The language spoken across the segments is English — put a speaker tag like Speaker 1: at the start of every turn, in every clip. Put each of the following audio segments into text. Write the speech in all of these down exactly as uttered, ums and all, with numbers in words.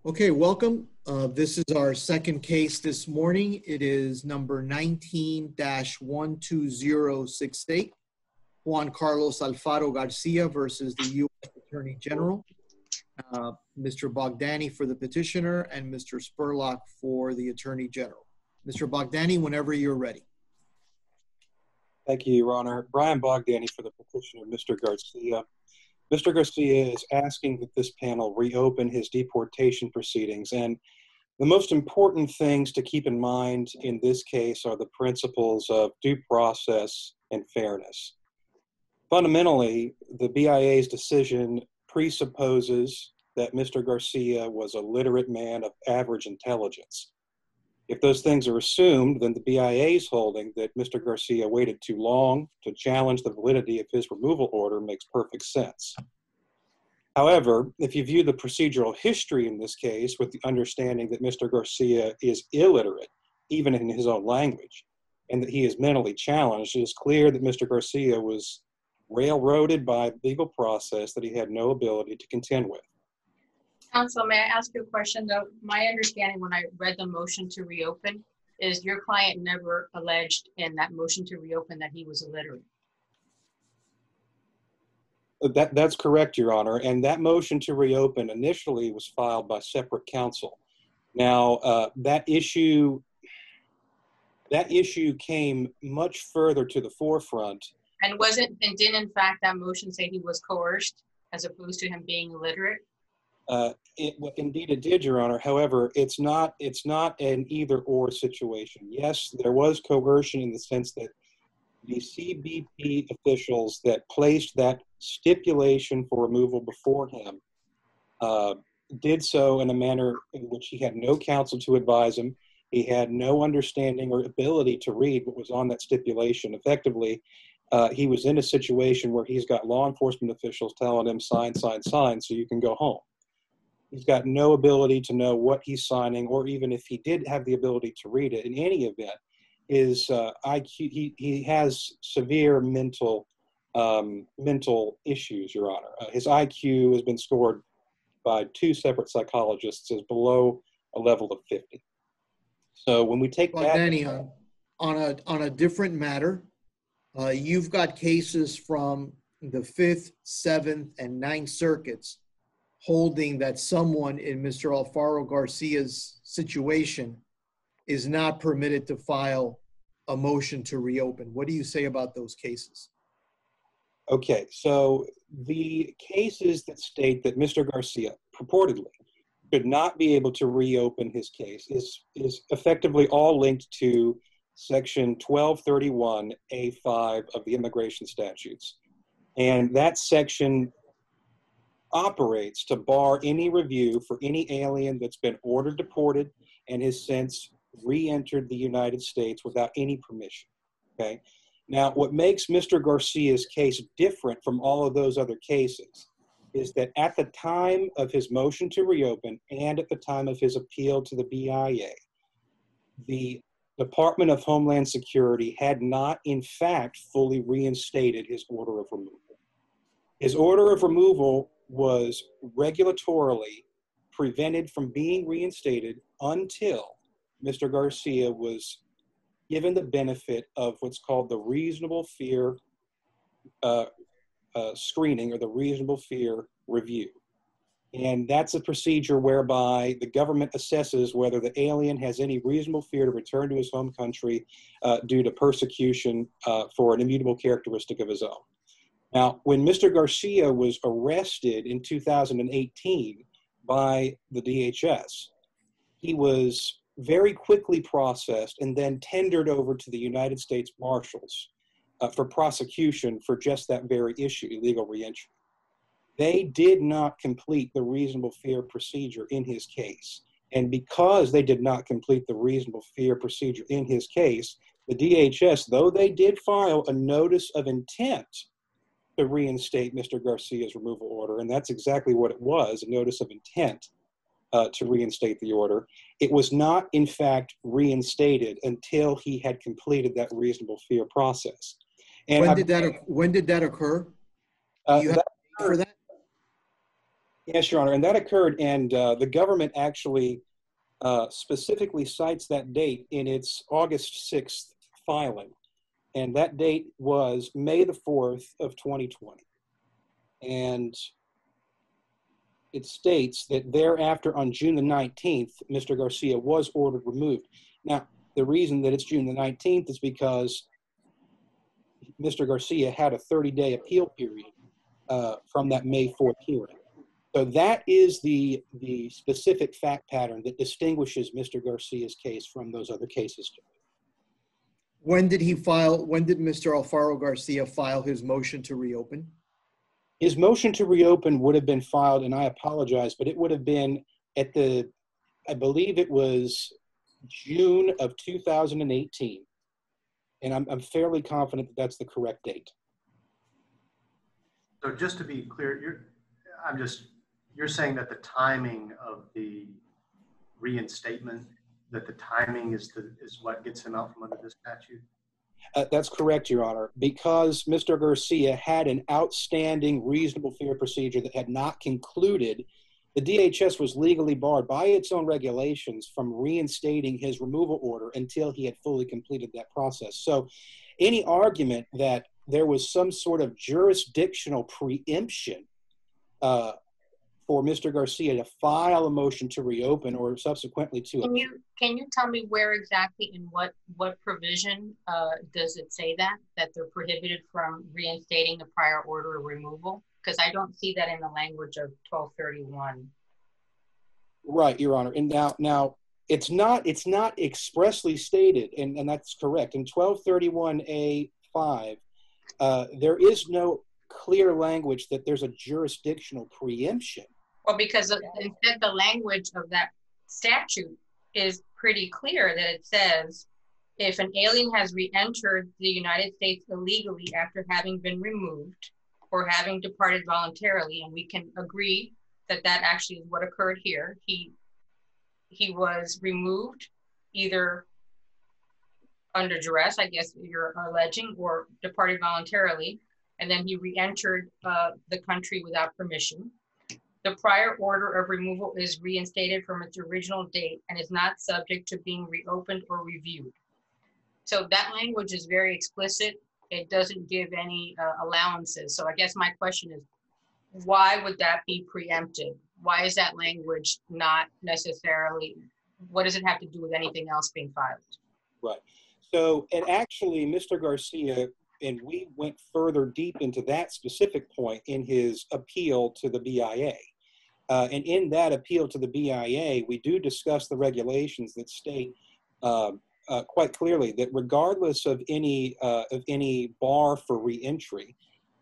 Speaker 1: Okay, welcome. Uh, this is our second case this morning. It is number nineteen dash one two zero six eight, Juan Carlos Alfaro Garcia versus the U S Attorney General. Uh, Mister Bogdani for the petitioner and Mister Spurlock for the Attorney General. Mister Bogdani, whenever you're ready.
Speaker 2: Thank you, Your Honor. Brian Bogdani for the petitioner, Mister Garcia. Mister Garcia is asking that this panel reopen his deportation proceedings. And the most important things to keep in mind in this case are the principles of due process and fairness. Fundamentally, the B I A's decision presupposes that Mister Garcia was a literate man of average intelligence. If those things are assumed, then the B I A's holding that Mister Garcia waited too long to challenge the validity of his removal order makes perfect sense. However, if you view the procedural history in this case with the understanding that Mister Garcia is illiterate, even in his own language, and that he is mentally challenged, it is clear that Mister Garcia was railroaded by a legal process that he had no ability to contend with.
Speaker 3: Counsel, may I ask you a question though? My understanding when I read the motion to reopen is your client never alleged in that motion to reopen that he was illiterate.
Speaker 2: That, that's correct, Your Honor. And that motion to reopen initially was filed by separate counsel. Now, uh, that issue, that issue came much further to the forefront.
Speaker 3: And wasn't, and didn't in fact that motion say he was coerced as opposed to him being illiterate?
Speaker 2: Uh, it, indeed, it did, Your Honor. However, it's not it's not an either-or situation. Yes, there was coercion in the sense that the C B P officials that placed that stipulation for removal before him uh, did so in a manner in which he had no counsel to advise him. He had no understanding or ability to read what was on that stipulation. Effectively, uh, he was in a situation where he's got law enforcement officials telling him, sign, sign, sign, so you can go home. He's got no ability to know what he's signing, or even if he did have the ability to read it. In any event, his uh, I Q, he, he has severe mental um, mental issues, Your Honor. Uh, his I Q has been scored by two separate psychologists as below a level of fifty. So when we take
Speaker 1: well,
Speaker 2: that...
Speaker 1: Danny, uh, on, a, on a different matter, uh, you've got cases from the Fifth, Seventh, and Ninth Circuits holding that someone in Mister Alfaro Garcia's situation is not permitted to file a motion to reopen. What do you say about those cases?
Speaker 2: Okay, so the cases that state that Mister Garcia purportedly should not be able to reopen his case is, is effectively all linked to Section twelve thirty-one A five of the immigration statutes. And that section operates to bar any review for any alien that's been ordered deported and has since re-entered the United States without any permission, okay? Now, what makes Mister Garcia's case different from all of those other cases is that at the time of his motion to reopen and at the time of his appeal to the B I A, the Department of Homeland Security had not, in fact, fully reinstated his order of removal. His order of removal was regulatorily prevented from being reinstated until Mister Garcia was given the benefit of what's called the reasonable fear uh, uh, screening or the reasonable fear review. And that's a procedure whereby the government assesses whether the alien has any reasonable fear to return to his home country uh, due to persecution uh, for an immutable characteristic of his own. Now, when Mister Garcia was arrested in two thousand eighteen by the D H S, he was very quickly processed and then tendered over to the United States Marshals uh, for prosecution for just that very issue, illegal reentry. They did not complete the reasonable fear procedure in his case. And because they did not complete the reasonable fear procedure in his case, the D H S, though they did file a notice of intent to reinstate Mister Garcia's removal order, and that's exactly what it was, a notice of intent uh, to reinstate the order. It was not, in fact, reinstated until he had completed that reasonable fear process. And
Speaker 1: when
Speaker 2: I,
Speaker 1: did that when did that occur?
Speaker 2: uh,
Speaker 1: Do you have
Speaker 2: that,
Speaker 1: a date for that?
Speaker 2: Yes, Your Honor, and that occurred, and uh, the government actually uh, specifically cites that date in its August sixth filing, and that date was May the fourth of twenty twenty. And it states that thereafter, on June the nineteenth, Mister Garcia was ordered removed. Now, the reason that it's June the nineteenth is because Mister Garcia had a thirty-day appeal period uh, from that May fourth hearing. So that is the, the specific fact pattern that distinguishes Mister Garcia's case from those other cases.
Speaker 1: When did he file, when did Mister Alfaro Garcia file his motion to reopen?
Speaker 2: His motion to reopen would have been filed, and I apologize, but it would have been at the, I believe it was June of two thousand eighteen. And I'm, I'm fairly confident that that's the correct date.
Speaker 4: So just to be clear, you're, I'm just, you're saying that the timing of the reinstatement, that the timing is the is what gets him out from under this statute?
Speaker 2: Uh, that's correct, Your Honor. Because Mister Garcia had an outstanding reasonable fear procedure that had not concluded, the D H S was legally barred by its own regulations from reinstating his removal order until he had fully completed that process. So any argument that there was some sort of jurisdictional preemption uh, for Mister Garcia to file a motion to reopen or subsequently to
Speaker 3: Can you can you tell me where exactly in what what provision uh, does it say that that they're prohibited from reinstating the prior order of removal? Because I don't see that in the language of twelve thirty-one.
Speaker 2: Right, Your Honor. And now now it's not it's not expressly stated, and, and that's correct. In twelve thirty-one A five, uh, there is no clear language that there's a jurisdictional preemption.
Speaker 3: Well, because instead the language of that statute is pretty clear that it says, if an alien has re-entered the United States illegally after having been removed or having departed voluntarily, and we can agree that that actually is what occurred here. He, he was removed either under duress, I guess you're alleging, or departed voluntarily, and then he re-entered uh, the country without permission. The prior order of removal is reinstated from its original date and is not subject to being reopened or reviewed. So that language is very explicit. It doesn't give any uh, allowances. So I guess my question is, why would that be preempted? Why is that language not necessarily, what does it have to do with anything else being filed?
Speaker 2: Right. So, and actually, Mister Garcia, and we went further deep into that specific point in his appeal to the B I A. Uh, and in that appeal to the B I A, we do discuss the regulations that state uh, uh, quite clearly that regardless of any uh, of any bar for reentry,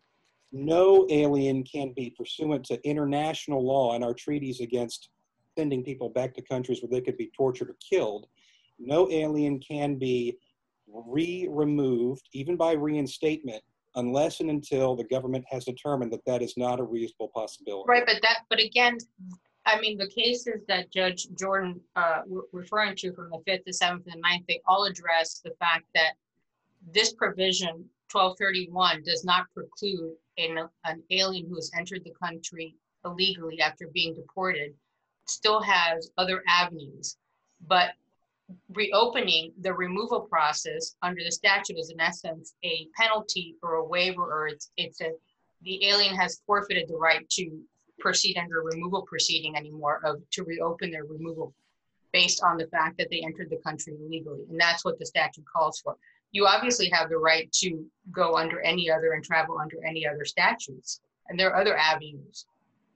Speaker 2: no alien can be pursuant to international law and our treaties against sending people back to countries where they could be tortured or killed. No alien can be re-removed, even by reinstatement, unless and until the government has determined that that is not a reasonable possibility.
Speaker 3: Right, but that, but again, I mean, the cases that Judge Jordan uh, w- referring to from the fifth, the seventh, and the ninth, they all address the fact that this provision, twelve thirty-one, does not preclude an, an alien who has entered the country illegally after being deported, still has other avenues. But reopening the removal process under the statute is in essence a penalty or a waiver, or it's it's a the alien has forfeited the right to proceed under a removal proceeding anymore, of to reopen their removal based on the fact that they entered the country illegally. And that's what the statute calls for. You obviously have the right to go under any other and travel under any other statutes, and there are other avenues.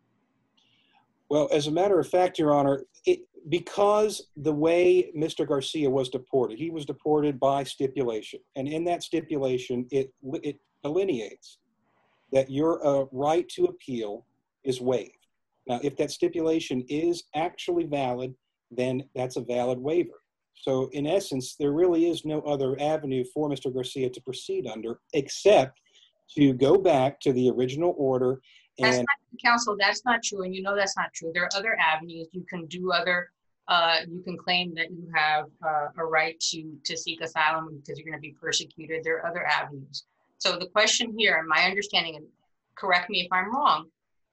Speaker 2: Well, as a matter of fact, Your Honor, it, because the way Mister Garcia was deported, he was deported by stipulation. And in that stipulation, it, it delineates that your uh, right to appeal is waived. Now, if that stipulation is actually valid, then that's a valid waiver. So in essence, there really is no other avenue for Mister Garcia to proceed under except to go back to the original order.
Speaker 3: That's
Speaker 2: And
Speaker 3: not, counsel, that's not true, and you know that's not true. There are other avenues. You can do other, uh, you can claim that you have uh, a right to, to seek asylum because you're going to be persecuted. There are other avenues. So the question here, and my understanding, and correct me if I'm wrong,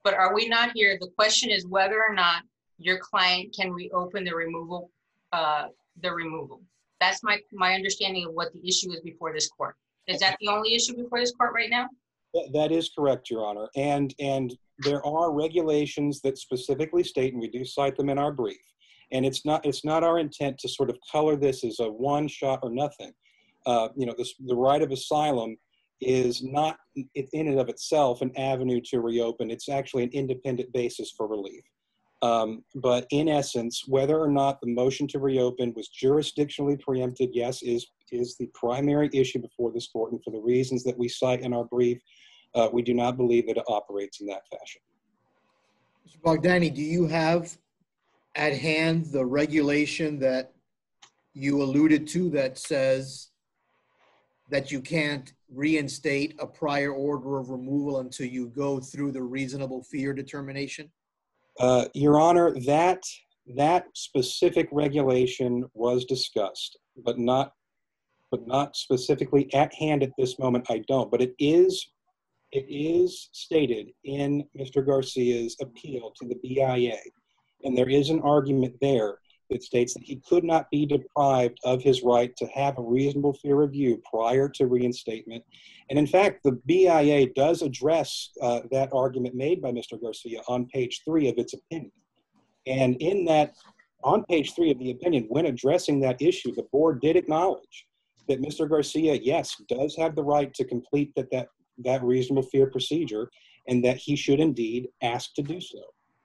Speaker 3: But are we not here? The question is whether or not your client can reopen the removal, uh, the removal. That's my, my understanding of what the issue is before this court. Is that the only issue before this court right now?
Speaker 2: That is correct, Your Honor. And, and there are regulations that specifically state, and we do cite them in our brief, and it's not, it's not our intent to sort of color this as a one shot or nothing. Uh, you know, this, the right of asylum is not in and of itself an avenue to reopen. It's actually an independent basis for relief. Um, but in essence, whether or not the motion to reopen was jurisdictionally preempted, yes, is, is the primary issue before this court. And for the reasons that we cite in our brief, uh, we do not believe that it operates in that fashion.
Speaker 1: Mister Bogdani, do you have at hand the regulation that you alluded to that says that you can't reinstate a prior order of removal until you go through the reasonable fear determination?
Speaker 2: Uh, Your Honor, that, that specific regulation was discussed, but not, but not specifically at hand at this moment. I don't, but it is, it is stated in Mister Garcia's appeal to the B I A. And there is an argument there that states that he could not be deprived of his right to have a reasonable fear review prior to reinstatement. And in fact, the B I A does address uh, that argument made by Mister Garcia on page three of its opinion. And in that, on page three of the opinion, when addressing that issue, the board did acknowledge that Mister Garcia, yes, does have the right to complete that, that, that reasonable fear procedure, and that he should indeed ask to do so.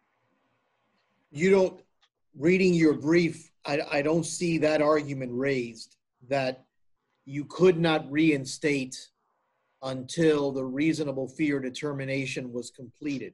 Speaker 1: You don't, reading your brief, I, I don't see that argument raised that you could not reinstate until the reasonable fear determination was completed.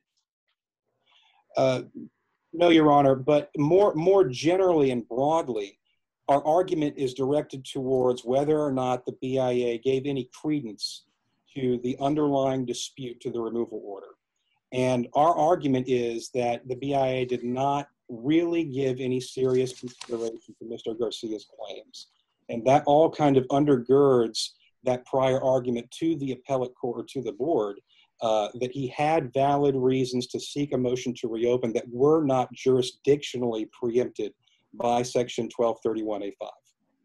Speaker 2: Uh, no, Your Honor, but more, more generally and broadly, our argument is directed towards whether or not the B I A gave any credence to the underlying dispute to the removal order. And our argument is that the B I A did not really give any serious consideration to Mister Garcia's claims. And that all kind of undergirds that prior argument to the appellate court or to the board uh, that he had valid reasons to seek a motion to reopen that were not jurisdictionally preempted by section twelve thirty-one A five.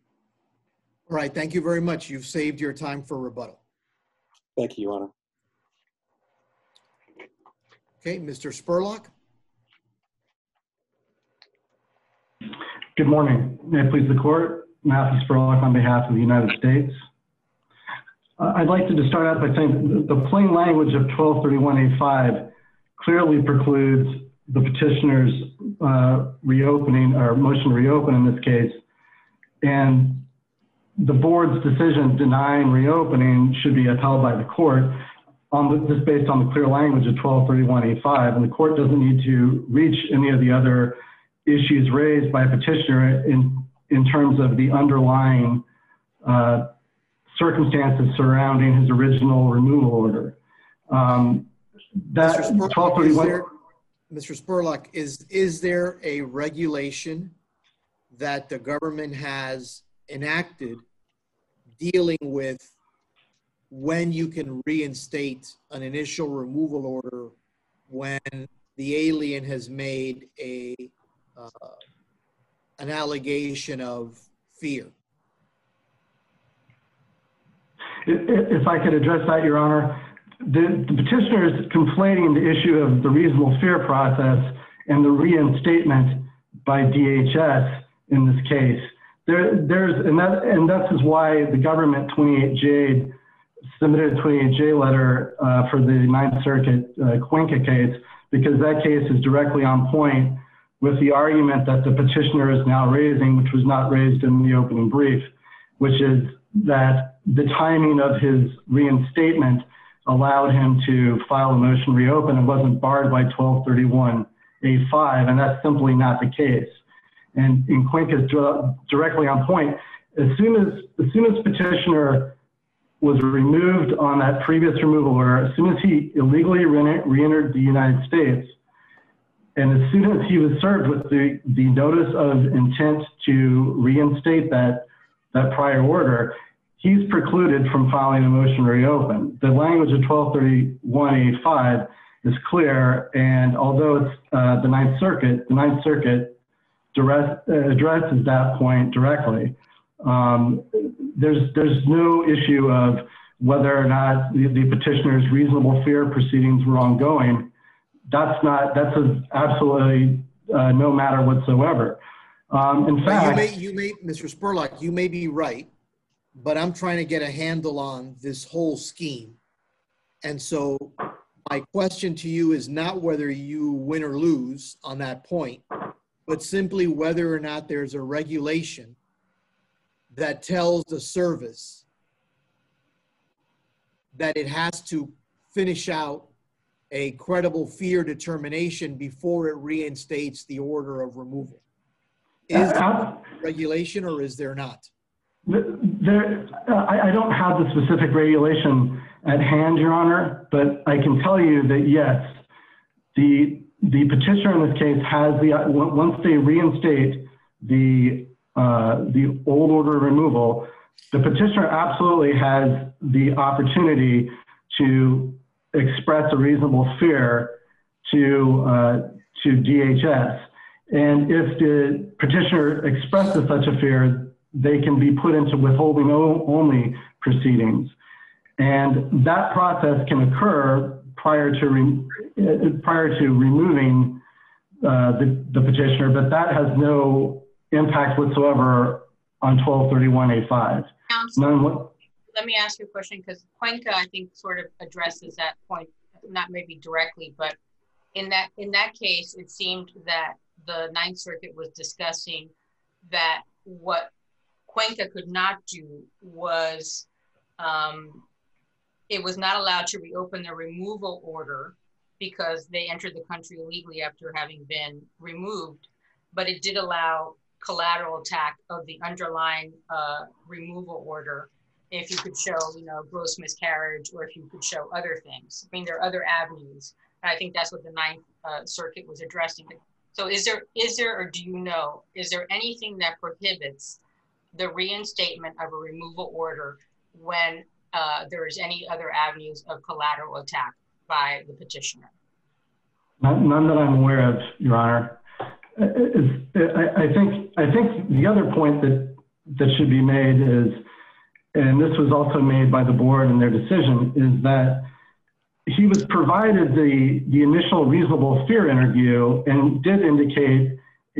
Speaker 1: All right, thank you very much. You've saved your time for rebuttal.
Speaker 2: Thank you, Your Honor.
Speaker 1: Okay, Mister Spurlock.
Speaker 5: Good morning. May it please the court. Matthew Spurlock on behalf of the United States. Uh, I'd like to just start out by saying the plain language of twelve thirty-one A five clearly precludes the petitioner's uh, reopening or motion to reopen in this case. And the board's decision denying reopening should be upheld by the court on the, just based on the clear language of twelve thirty-one A five. And the court doesn't need to reach any of the other issues raised by a petitioner in, in terms of the underlying uh, circumstances surrounding his original removal order. Um, that
Speaker 1: Mister Spurlock,
Speaker 5: twelve thirty-one.
Speaker 1: is there, Mister Spurlock, is, is there a regulation that the government has enacted dealing with when you can reinstate an initial removal order when the alien has made a uh, an allegation of fear?
Speaker 5: If I could address that, Your Honor, the, the petitioner is conflating the issue of the reasonable fear process and the reinstatement by D H S in this case. There, there's, and that, and that is why the government twenty-eight J submitted a twenty-eight J letter uh, for the Ninth Circuit uh, Cuenca case, because that case is directly on point with the argument that the petitioner is now raising, which was not raised in the opening brief, which is that the timing of his reinstatement allowed him to file a motion to reopen and wasn't barred by twelve thirty-one A five, and that's simply not the case. And in Cuenca is directly on point. As soon as, as soon as petitioner was removed on that previous removal order, as soon as he illegally re-entered the United States, and as soon as he was served with the, the notice of intent to reinstate that, that prior order, he's precluded from filing a motion to reopen. The language of twelve thirty-one A five is clear. And although it's uh, the Ninth Circuit, the Ninth Circuit direct, uh, addresses that point directly. Um, there's, there's no issue of whether or not the, the petitioner's reasonable fear proceedings were ongoing. That's not, that's a, absolutely uh, no matter whatsoever. Um, in fact,
Speaker 1: you may, you may, Mister Spurlock, you may be right, but I'm trying to get a handle on this whole scheme. And so my question to you is not whether you win or lose on that point, but simply whether or not there's a regulation that tells the service that it has to finish out a credible fear determination before it reinstates the order of removal. Is there a regulation or is there not?
Speaker 5: There, I, I don't have the specific regulation at hand, Your Honor, but I can tell you that yes, the the petitioner in this case has the, once they reinstate the uh, the old order of removal, the petitioner absolutely has the opportunity to express a reasonable fear to uh, to D H S. And if the petitioner expresses such a fear, they can be put into withholding only proceedings. And that process can occur prior to, re prior to removing uh, the, the petitioner, but that has no impact whatsoever on twelve thirty-one A five. None,
Speaker 3: Let me ask you a question, because Cuenca, I think, sort of addresses that point, not maybe directly, but in that, in that case, it seemed that the Ninth Circuit was discussing that what Cuenca could not do was, um, it was not allowed to reopen the removal order because they entered the country illegally after having been removed, but it did allow collateral attack of the underlying uh, removal order if you could show, you know, gross miscarriage, or if you could show other things. I mean, there are other avenues. And I think that's what the Ninth uh, Circuit was addressing. So is there, is there, or do you know, is there anything that prohibits the reinstatement of a removal order when uh, there is any other avenues of collateral attack by the petitioner?
Speaker 5: None, none that I'm aware of, Your Honor. It's, I, I think, I think the other point that, that should be made is, and this was also made by the board in their decision, is that he was provided the, the initial reasonable fear interview and did indicate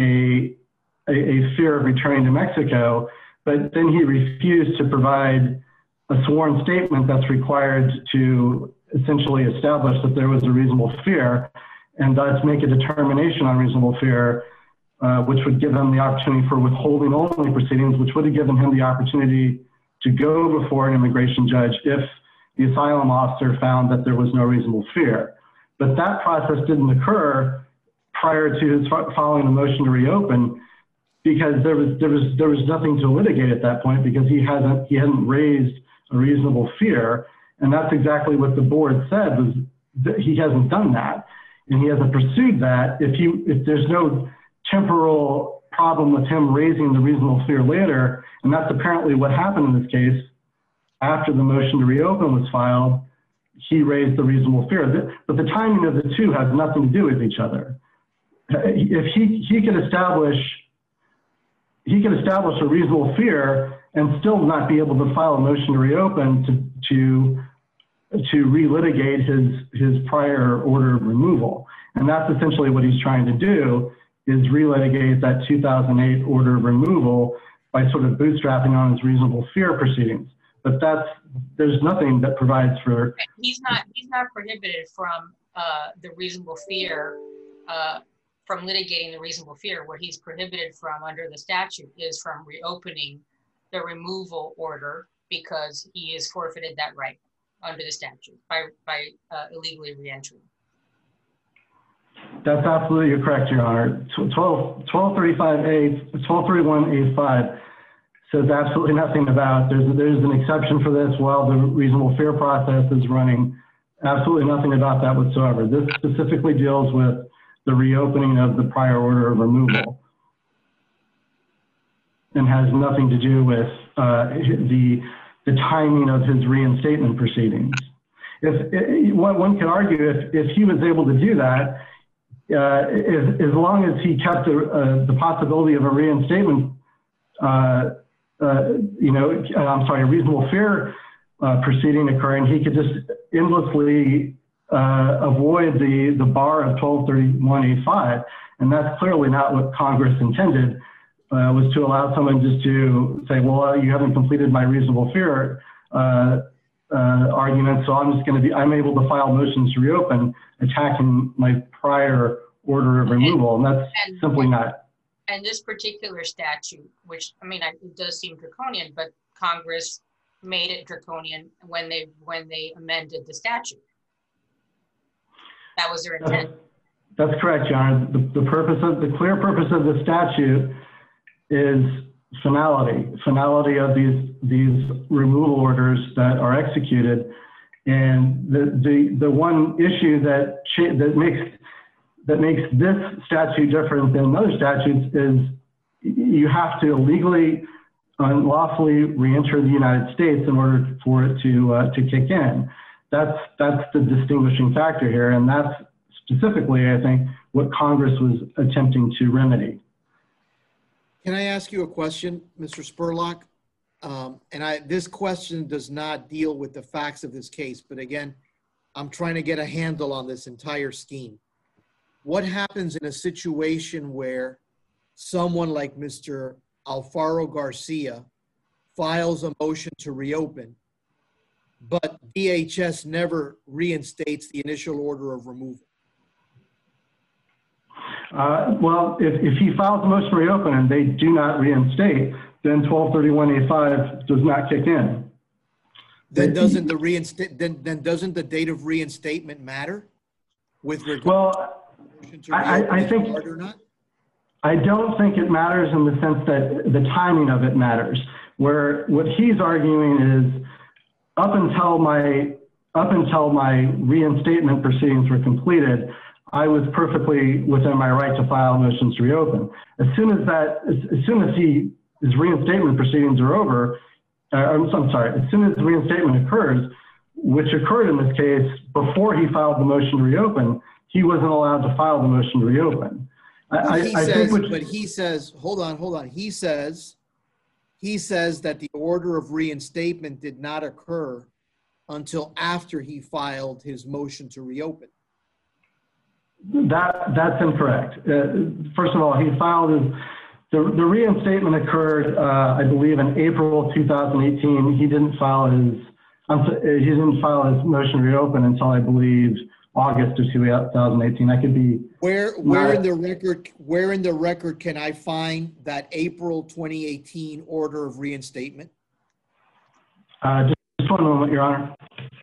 Speaker 5: a, a, a fear of returning to Mexico, but then he refused to provide a sworn statement that's required to essentially establish that there was a reasonable fear, and thus make a determination on reasonable fear, uh, which would give him the opportunity for withholding only proceedings, which would have given him the opportunity to go before an immigration judge if the asylum officer found that there was no reasonable fear. But that process didn't occur prior to his following the motion to reopen, because there was there was there was nothing to litigate at that point, because he hasn't he hadn't raised a reasonable fear, and that's exactly what the board said, was that he hasn't done that, and he hasn't pursued that. If you if there's no temporal problem with him raising the reasonable fear later, and that's apparently what happened in this case. After the motion to reopen was filed, he raised the reasonable fear. But the timing of the two has nothing to do with each other. If he, he could establish, he could establish a reasonable fear and still not be able to file a motion to reopen to, to, to relitigate his, his prior order of removal. And that's essentially what he's trying to do, is relitigate that two thousand eight order of removal by sort of bootstrapping on his reasonable fear proceedings. But that's, there's nothing that provides for.
Speaker 3: He's not, he's not prohibited from uh, the reasonable fear, uh, from litigating the reasonable fear. What he's prohibited from under the statute is from reopening the removal order, because he has forfeited that right under the statute by, by uh, illegally reentering.
Speaker 5: That's absolutely correct, Your Honor. twelve thirty-five A, twelve thirty-one A five says absolutely nothing about, there's, there's an exception for this while the reasonable fear process is running. Absolutely nothing about that whatsoever. This specifically deals with the reopening of the prior order of removal and has nothing to do with uh, the, the timing of his reinstatement proceedings. if, if one, one could argue if, if he was able to do that, uh, if, as long as he kept a, uh, the possibility of a reinstatement, uh, uh, you know, I'm sorry, a reasonable fear uh, proceeding occurring, he could just endlessly uh, avoid the, the bar of twelve thirty-one A five. And that's clearly not what Congress intended, uh, was to allow someone just to say, well, uh, you haven't completed my reasonable fear uh, uh, argument, so I'm just going to be, I'm able to file motions to reopen attacking my prior order of removal, and that's
Speaker 3: and,
Speaker 5: simply not.
Speaker 3: And this particular statute, which, I mean, it does seem draconian, but Congress made it draconian when they, when they amended the statute. That was their intent.
Speaker 5: That's, that's correct, John. The, the purpose of, the clear purpose of the statute is finality, finality of these these removal orders that are executed, and the the the one issue that that makes that makes this statute different than other statutes is you have to illegally, unlawfully re-enter the United States in order for it to uh, to kick in. That's that's the distinguishing factor here, and that's specifically, I think, what Congress was attempting to remedy.
Speaker 1: Can I ask you a question, Mister Spurlock? Um, and I, this question does not deal with the facts of this case, but again, I'm trying to get a handle on this entire scheme. What happens in a situation where someone like Mister Alfaro Garcia files a motion to reopen, but D H S never reinstates the initial order of removal?
Speaker 5: Uh, well, if, if he files a motion to reopen and they do not reinstate, then twelve thirty-one A five does not kick in.
Speaker 1: Then doesn't the reinstate then then doesn't the date of reinstatement matter with regard
Speaker 5: well,
Speaker 1: to
Speaker 5: I, I think
Speaker 1: or not?
Speaker 5: I don't think it matters in the sense that the timing of it matters. Where what he's arguing is up until my up until my reinstatement proceedings were completed, I was perfectly within my right to file motions to reopen. As soon as that, as, as soon as he, his reinstatement proceedings are over, uh, I'm, I'm sorry, as soon as the reinstatement occurs, which occurred in this case before he filed the motion to reopen, he wasn't allowed to file the motion to reopen. I,
Speaker 1: he
Speaker 5: I,
Speaker 1: says,
Speaker 5: I think which,
Speaker 1: but he says, hold on, hold on. He says, he says that the order of reinstatement did not occur until after he filed his motion to reopen.
Speaker 5: That that's incorrect. Uh, first of all, he filed his, the, the reinstatement occurred, uh, I believe, in April two thousand eighteen. He didn't file his um, he didn't file his motion to reopen until, I believe, August of two thousand eighteen. I could be
Speaker 1: where where in the record where in the record can I find that April twenty eighteen order of reinstatement?
Speaker 5: Uh, just, just one moment, Your Honor.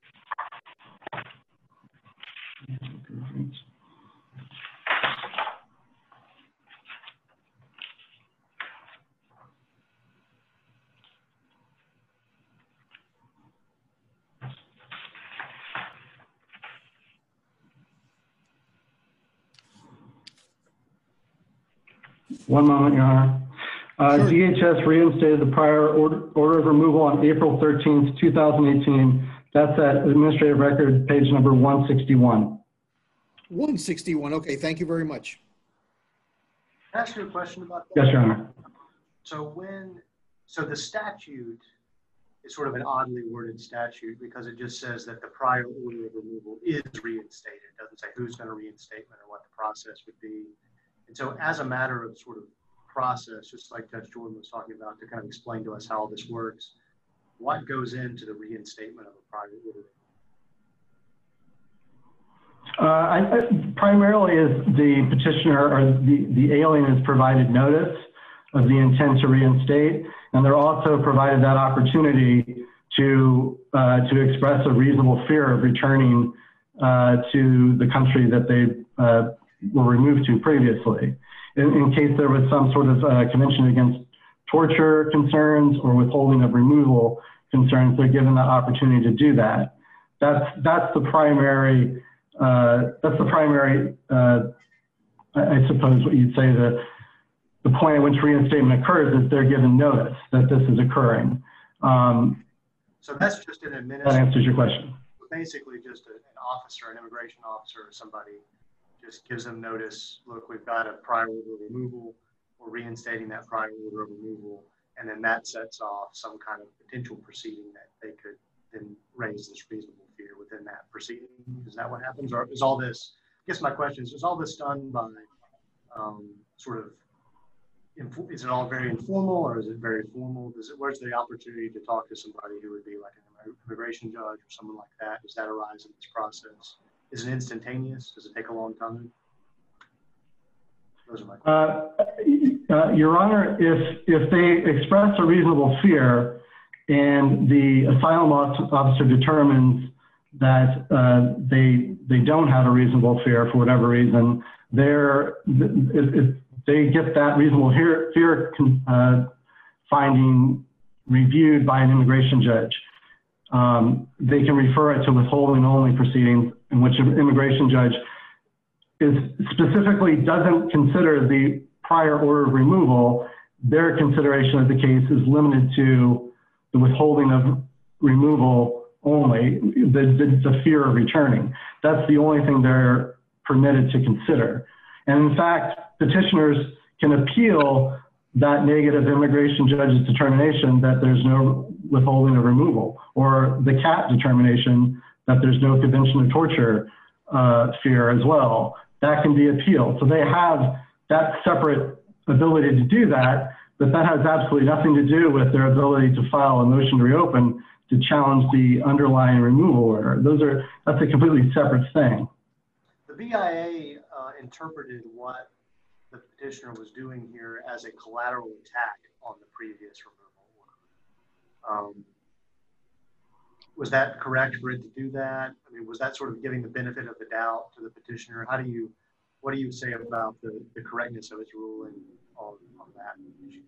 Speaker 5: One moment, Your Honor. Uh,
Speaker 1: Sure.
Speaker 5: D H S reinstated the prior order, order of removal on April thirteenth, two thousand eighteen. That's at administrative record, page number one sixty-one.
Speaker 1: one sixty-one. Okay, thank you very much.
Speaker 4: Can I ask you a question about that?
Speaker 5: Yes, Your Honor.
Speaker 4: So when, so the statute is sort of an oddly worded statute because it just says that the prior order of removal is reinstated. It doesn't say who's going to reinstatement or what the process would be. And so as a matter of sort of process, just like Judge Jordan was talking about, to kind of explain to us how all this works, what goes into the reinstatement of a prior order?
Speaker 5: Uh, I, I, primarily is the petitioner or the, the alien is provided notice of the intent to reinstate, and they're also provided that opportunity to, uh, to express a reasonable fear of returning uh, to the country that they uh, were removed to previously. In, in case there was some sort of uh, convention against torture concerns or withholding of removal concerns, they're given the opportunity to do that. That's, that's the primary, uh, that's the primary, uh, I, I suppose what you'd say the, the point at which reinstatement occurs is they're given notice that this is occurring. Um,
Speaker 4: so that's just an administrative.
Speaker 5: that answers your question.
Speaker 4: basically just a, an officer, an immigration officer or somebody just gives them notice, look, we've got a prior order of removal, we're reinstating that prior order of removal, and then that sets off some kind of potential proceeding that they could then raise this reasonable fear within that proceeding. Is that what happens? Or is all this, I guess my question is, is all this done by um, sort of, is it all very informal or is it very formal? Does it, where's the opportunity to talk to somebody who would be like an immigration judge or someone like that? Does that arise in this process? Is it instantaneous? Does it take a long time? Those are my questions.
Speaker 5: Uh, uh, Your Honor, if, if they express a reasonable fear and the asylum officer determines that uh, they, they don't have a reasonable fear for whatever reason, they're, if, if they get that reasonable fear, fear uh, finding reviewed by an immigration judge, um, they can refer it to withholding only proceedings in which an immigration judge is specifically doesn't consider the prior order of removal. Their consideration of the case is limited to the withholding of removal only, the, the, the fear of returning. That's the only thing they're permitted to consider. And in fact, petitioners can appeal that negative immigration judge's determination that there's no withholding of removal, or the C A T determination that there's no convention of torture uh, fear as well. That can be appealed. So they have that separate ability to do that, but that has absolutely nothing to do with their ability to file a motion to reopen to challenge the underlying removal order. Those are, that's a completely separate thing.
Speaker 4: The B I A uh, interpreted what the petitioner was doing here as a collateral attack on the previous removal order. Um, was that correct for it to do that? I mean, was that sort of giving the benefit of the doubt to the petitioner? How do you, what do you say about the, the correctness of its ruling on, on that issue?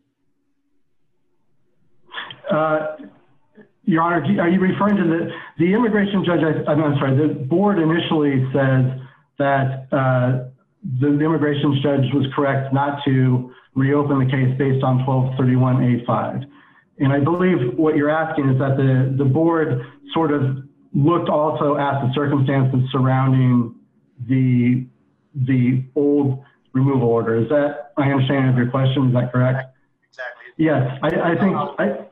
Speaker 5: Uh, Your Honor, are you referring to the, the immigration judge, I, I'm sorry, the board initially says that uh, the, the immigration judge was correct not to reopen the case based on twelve thirty-one A five. And I believe what you're asking is that the, the board sort of looked also at the circumstances surrounding the, the old removal order. Is that my understanding of your question? Is that correct?
Speaker 4: Exactly.
Speaker 5: Yes, I, I think, I,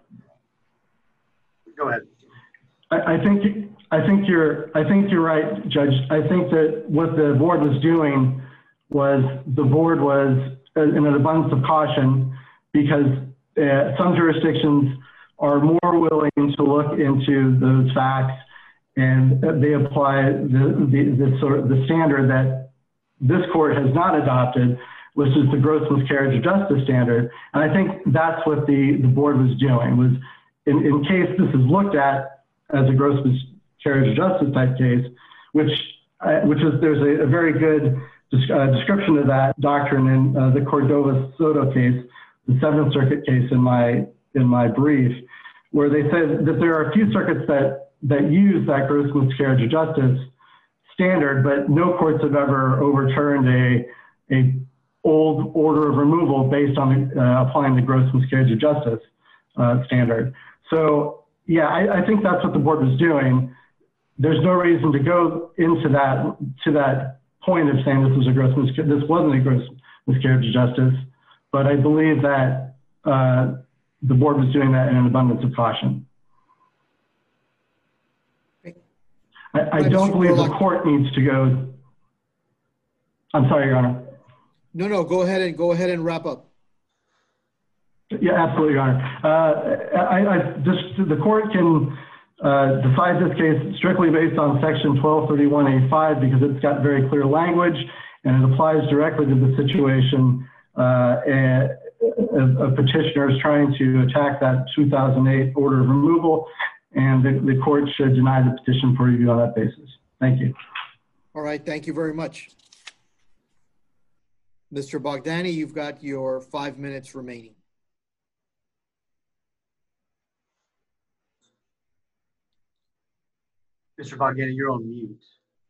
Speaker 4: Go ahead.
Speaker 5: I, I think, I think you're, I think you're right, Judge. I think that what the board was doing was the board was in an abundance of caution because uh, some jurisdictions are more willing to look into those facts and they apply the, the, the sort of the standard that this court has not adopted, which is the gross miscarriage of justice standard. And I think that's what the, the board was doing, was in, in case this is looked at as a gross miscarriage of justice type case, which, uh, which is, there's a, a very good uh, description of that doctrine in uh, the Cordova Soto case, the Seventh Circuit case in my, in my brief, where they said that there are a few circuits that, that use that gross miscarriage of justice standard, but no courts have ever overturned a, a old order of removal based on uh, applying the gross miscarriage of justice uh, standard. So yeah, I, I think that's what the board was doing. There's no reason to go into that, to that point of saying this was a gross miscarriage, this wasn't a gross miscarriage of justice, but I believe that uh, the board was doing that in an abundance of caution. I, I don't believe the court needs to go. I'm sorry, Your Honor.
Speaker 1: No, no, go ahead and go ahead and wrap up.
Speaker 5: Yeah, absolutely, Your Honor. Uh, I, I just, the court can uh, decide this case strictly based on section twelve thirty-one A five because it's got very clear language and it applies directly to the situation uh, of petitioners trying to attack that two thousand eight order of removal, and the, the court should deny the petition for review on that basis. Thank you.
Speaker 1: All right, thank you very much. Mister Bogdani, you've got your five minutes remaining.
Speaker 4: Mister Bogdani, you're on mute.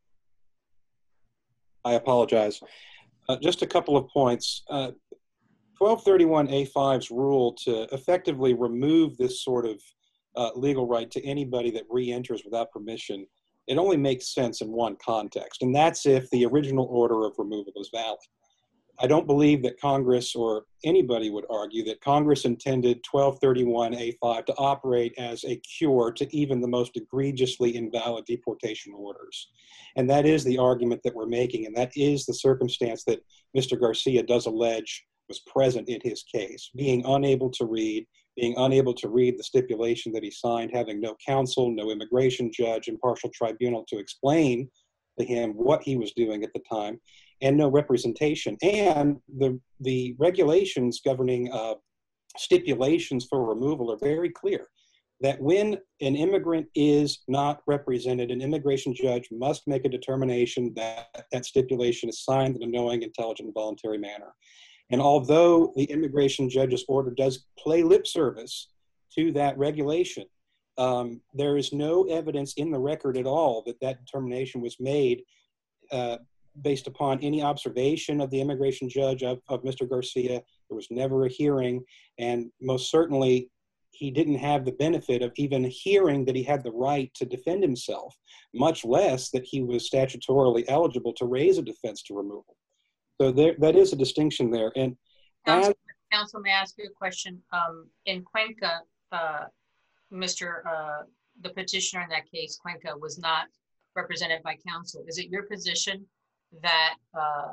Speaker 2: I apologize. Uh, just a couple of points. Uh, twelve thirty-one A five's rule to effectively remove this sort of uh, legal right to anybody that re-enters without permission it only makes sense in one context, and that's if the original order of removal is valid. I don't believe that Congress or anybody would argue that Congress intended twelve thirty-one A five to operate as a cure to even the most egregiously invalid deportation orders. And that is the argument that we're making, and that is the circumstance that Mister Garcia does allege was present in his case, being unable to read, being unable to read the stipulation that he signed, having no counsel, no immigration judge, impartial tribunal to explain to him what he was doing at the time, and no representation. And the, the regulations governing uh, stipulations for removal are very clear that when an immigrant is not represented, an immigration judge must make a determination that that stipulation is signed in a knowing, intelligent, and voluntary manner. And although the immigration judge's order does play lip service to that regulation, um, there is no evidence in the record at all that that determination was made uh, based upon any observation of the immigration judge of, of Mister Garcia. There was never a hearing, and most certainly he didn't have the benefit of even hearing that he had the right to defend himself, much less that he was statutorily eligible to raise a defense to removal. So there, that is a distinction there. And
Speaker 3: Counsel,
Speaker 2: as,
Speaker 3: Counsel, may I ask you a question? Um, in Cuenca, uh, Mister Uh, the petitioner in that case, Cuenca, was not represented by counsel. Is it your position that uh,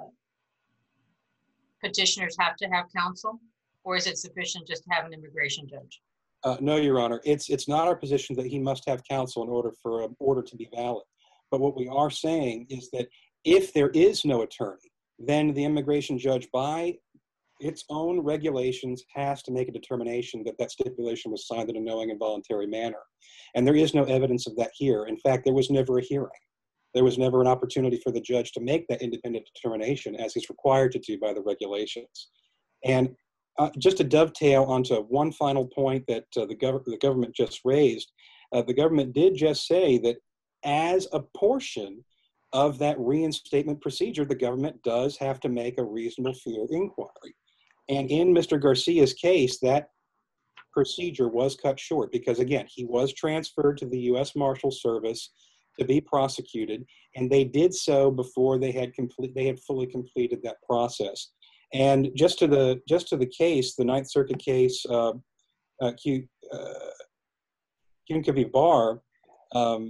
Speaker 3: petitioners have to have counsel, or is it sufficient just to have an immigration judge?
Speaker 2: Uh, no, Your Honor, it's it's not our position that he must have counsel in order for an order to be valid. But what we are saying is that if there is no attorney, then the immigration judge, by its own regulations, has to make a determination that that stipulation was signed in a knowing and voluntary manner. And there is no evidence of that here. In fact, there was never a hearing. There was never an opportunity for the judge to make that independent determination as he's required to do by the regulations. And uh, just to dovetail onto one final point that uh, the, gov the government just raised, uh, the government did just say that as a portion of that reinstatement procedure, the government does have to make a reasonable fear inquiry. And in Mister Garcia's case, that procedure was cut short because, again, he was transferred to the U S Marshal Service to be prosecuted, and they did so before they had complete they had fully completed that process. And just to the just to the case, the Ninth Circuit case, uh, uh, Q, uh, Cuenca v. Barr, um,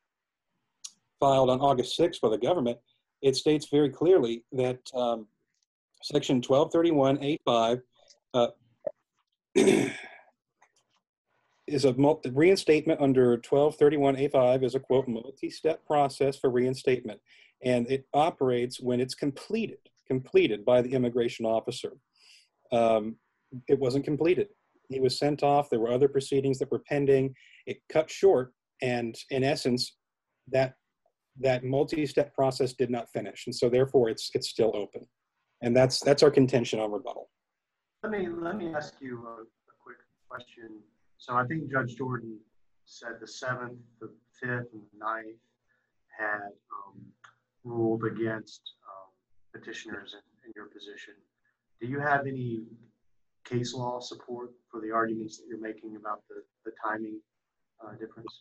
Speaker 2: filed on August sixth by the government, it states very clearly that um, Section twelve thirty-one A five uh, is a multi reinstatement under twelve thirty-one A five is a, quote, multi-step process for reinstatement, and it operates when it's completed, completed by the immigration officer. Um, it wasn't completed. He was sent off. There were other proceedings that were pending. It cut short, and in essence, that that multi-step process did not finish, and so therefore it's it's still open. And that's that's our contention on rebuttal.
Speaker 4: Let me let me ask you a, a quick question. So I think Judge Jordan said the seventh, the fifth, and the ninth had um, ruled against um, petitioners in, in your position. Do you have any case law support for the arguments that you're making about the, the timing uh, difference?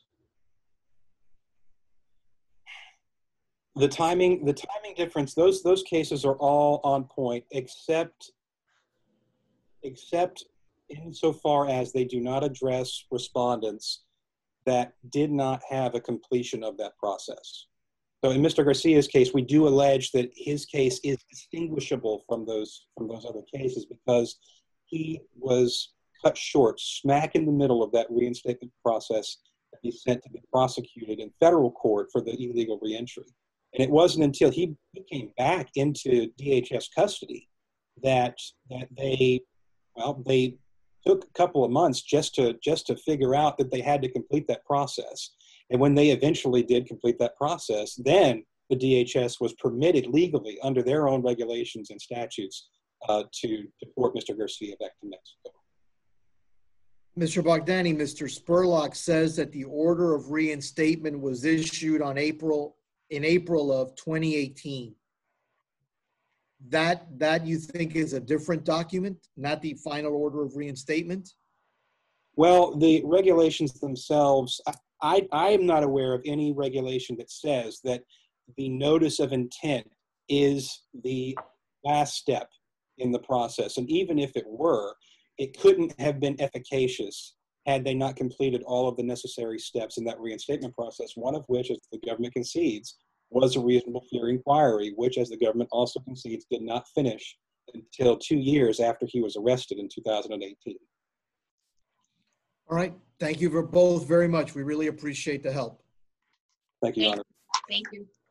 Speaker 2: The timing, the timing difference, those those cases are all on point, except except insofar as they do not address respondents that did not have a completion of that process. So in Mister Garcia's case, we do allege that his case is distinguishable from those from those other cases because he was cut short, smack in the middle of that reinstatement process that he sent to be prosecuted in federal court for the illegal reentry. And it wasn't until he, he came back into D H S custody that that they, well, they took a couple of months just to just to figure out that they had to complete that process. And when they eventually did complete that process, then the D H S was permitted legally under their own regulations and statutes uh, to deport Mister Garcia back to Mexico.
Speaker 1: Mister Bogdani, Mister Spurlock says that the order of reinstatement was issued on April in April of twenty eighteen. That that you think is a different document, not the final order of reinstatement?
Speaker 2: Well, the regulations themselves, I, I, I am not aware of any regulation that says that the notice of intent is the last step in the process. And even if it were, it couldn't have been efficacious had they not completed all of the necessary steps in that reinstatement process, one of which, as the government concedes, was a reasonable fear inquiry, which, as the government also concedes, did not finish until two years after he was arrested in two thousand eighteen.
Speaker 1: All right. Thank you for both very much. We really appreciate the help.
Speaker 2: Thank you, Your Honor.
Speaker 3: Thank you.